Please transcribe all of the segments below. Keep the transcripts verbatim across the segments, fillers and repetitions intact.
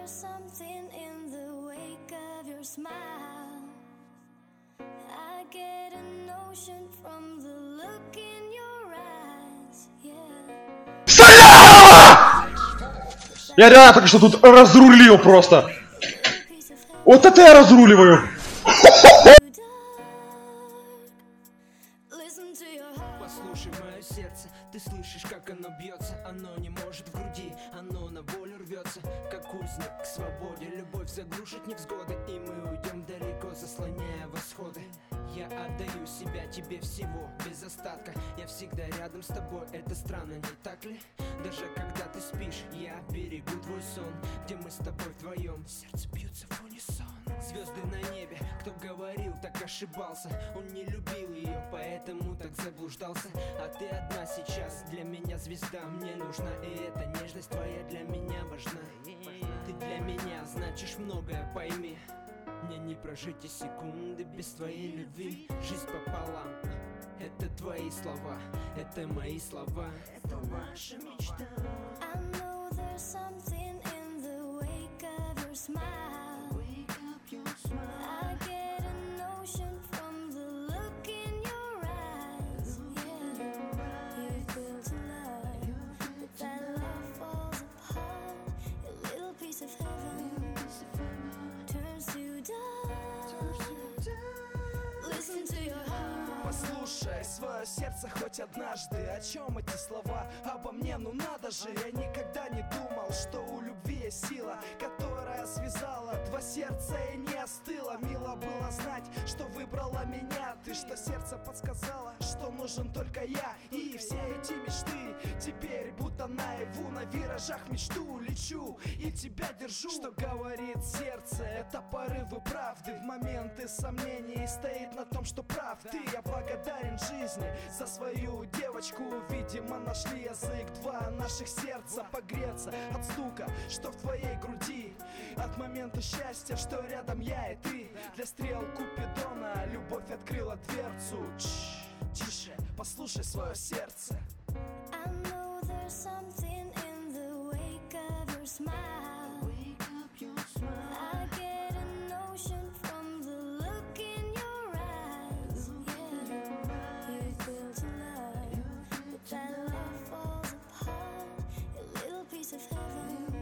something in the wake of your smile. I get a notion from the look in your eyes, yeah. Стояла! Я реально только что тут разрулил просто. Вот это я разруливаю. Послушай мое сердце, ты слышишь, как оно бьется. Оно не может в груди, оно на волю рвется, как узник к свободе. Любовь заглушит невзгоды, и мы уйдем далеко, заслоняя восходы. Я отдаю себя тебе всего, без остатка. Я всегда рядом с тобой, это странно, не так ли? Даже когда ты спишь, я берегу твой сон, где мы с тобой вдвоем, сердце бьется в унисон. Звезды на небе, кто говорил, так ошибался. Он не любил ее, поэтому так заблуждался. А ты одна сейчас, для меня звезда, мне нужна. И эта нежность твоя для меня важна. Ты для меня значишь многое, пойми. Мне не прожить и секунды без твоей любви. Жизнь пополам, это твои слова, это мои слова, это наша мечта. I know there's something in the wake of your smile. Wake up your smile. I get a notion from the look in your eyes, yeah. You've built a love, but that love falls apart. A little piece of heaven turns to dust. Listen to your heart. Послушай свое сердце хоть однажды. О чем эти слова? Обо мне, ну надо же. Я никогда не думал, что у любви есть сила, которая связала два сердца и не остыла. Мило было знать, что выбрала меня ты, что сердце подсказало, что нужен только я. И все эти мечты теперь будто наяву. На виражах мечту лечу и тебя держу. Что говорит сердце? Это порывы правды. В моменты сомнений стоит на том, что прав ты. Я благодарен жизни за свою девочку. Видимо, нашли язык два наших сердца погреться от стука, что в твоей груди, от момента счастья, что рядом я и ты. Для стрел Купидона любовь открыла дверцу. Чш, тише, послушай свое сердце. I know there's something in the wake of your smile. Wake up your smile. I get a notion from the look in your eyes, yeah. You've built a love, but that love falls apart. A little piece of heaven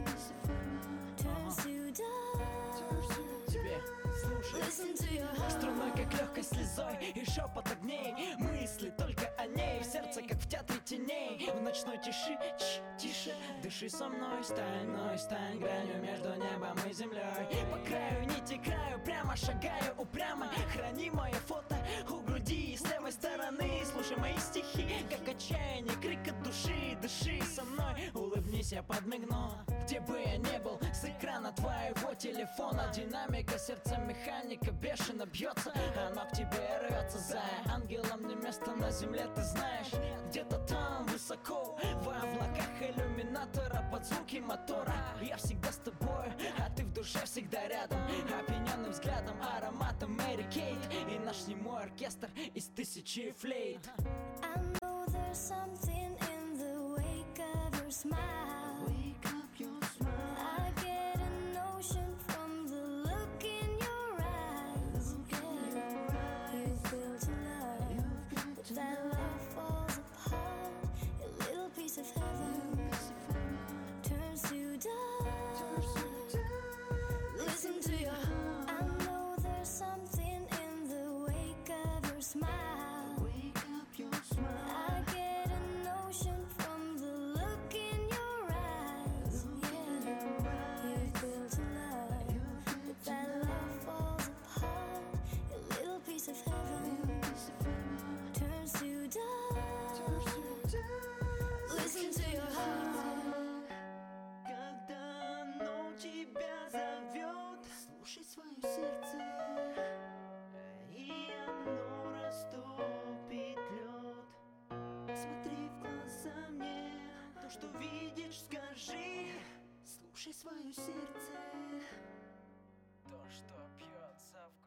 turns to dust. Тебе слушай. Listen to your heart. Струной, как легкой слезой, и шепот огней. Мысли только о ней, в сердце, как в театре теней. В ночной тиши, ч, тише, дыши со мной. Стань мной, стань гранью между небом и землей. По краю нити краю, прямо шагаю упрямо. Храни мое фото у груди с левой стороны. Слушай мои стихи, как отчаяние, крик от души. Дыши со мной, улыбнись, я подмигну. Где бы я не был, с экрана твоего телефона динамика, сердце механика бешено бьется. Оно к тебе рвется, зая. Ангелом не место на земле, ты знаешь. Где-то там высоко, в облаках иллюминатора, под звуки мотора. Я всегда с тобой, а ты в душе всегда рядом. Опьяненным взглядом, ароматом Мэри Кейт. И наш немой оркестр из тысячи флейт. I know there's something in the wake of your smile. Wake up your smile. I get a notion from the look in your eyes, yeah. You've built a love, but that love falls apart. A little piece of heaven turns to dust. Listen to your heart. I know there's something in the wake of your smile. Wake up your smile. I get a notion from the look in your eyes, yeah. You've built a love, but that love falls apart. A little piece of heaven turns to dust. Listen to your heart. Когда оно тебя зовет, слушай свое сердце, и оно растопит лед. Смотри в глаза мне, то, что видишь, скажи. Слушай свое сердце, то, что бьется в